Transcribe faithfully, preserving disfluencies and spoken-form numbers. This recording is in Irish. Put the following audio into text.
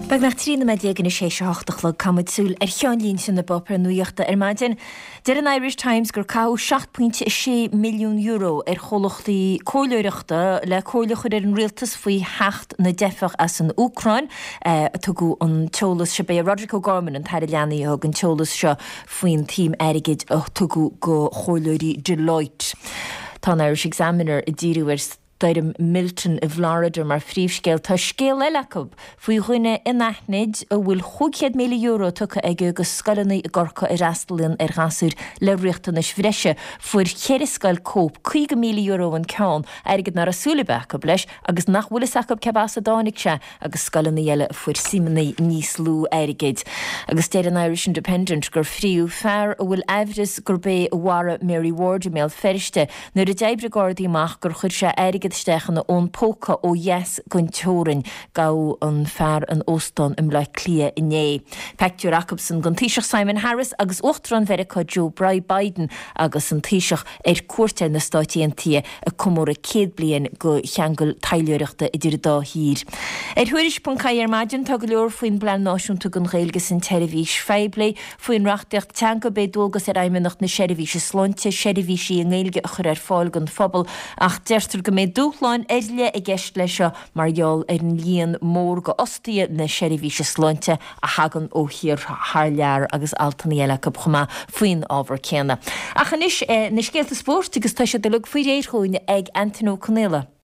Bag nach trína me dégan na sé seachtach le camadsúil ar cheanlín sin na bopra nuíochta ar maidin. Deir an Irish Times gur cá seacht pwynt sé milliún euro ar cholachtaí cóileireachta le cóileachar ar an rialtas faoi hecht na defach as an Ucrain uh, tugu an teolas se bé Roderick O'Gorman an tair leanaí ag an teolas seo faoin tím airigid a tugu go chóileirí Deloitte. Tá an Irish Examiner i ddíriú ar Dairm Milton i Florida mar phríomhscéal tá scéal eileacab faoi dhuine inachnaid a bhfuil chuchéad míle euro tucha ag agus scoileanna i gorcha ar astalíonn ar gasúr le riachtanas bhreise fuair chéiriscail cóp chuig míle euro an ceann airgid nar a súlabeach leis agus nach bhfuil sacab cebás a dánig se agus scoileanna eile fuair simanaí níos lú airgid. Agus déir an Irish Independent gur phríú fearr a bhfuil eibhris gur bé Wara Mary Ward méal feriste nuair a d'oibre Gardaí amach gur chuir se airgid stechan na ón póca ó yes gon teorin gau an fear an óstan im le clia iné. Pectúr Jacobson gon tíiseach Simon Harris agus Uchtran Verica Joe Bry Biden agus an tíiseach ar cuairte na Stáití Untaithe a cumóra céad bliain go cheangal tailiúireachta idir dá hír. Ar thuiris pon cair maidin tá go leor faoin blean náisiúnta gon ghaeilge in televís feibli faoin rachtacht teanga bé dulgas ar aimimeach na serivís slonte serivís í nghaeilge a chur ar fáil gon phobal ach deirtar go méid dúchláin eile i gceist lei seo margheall ar an líon mór go ostia na serivís slonte a hagan ó hir haar lear agus altaní eile go chuma faoin ábhar céanna. Ach anis na scéalta spórt agus tá sé de lug faoi réirthúin ag Antonio Canela.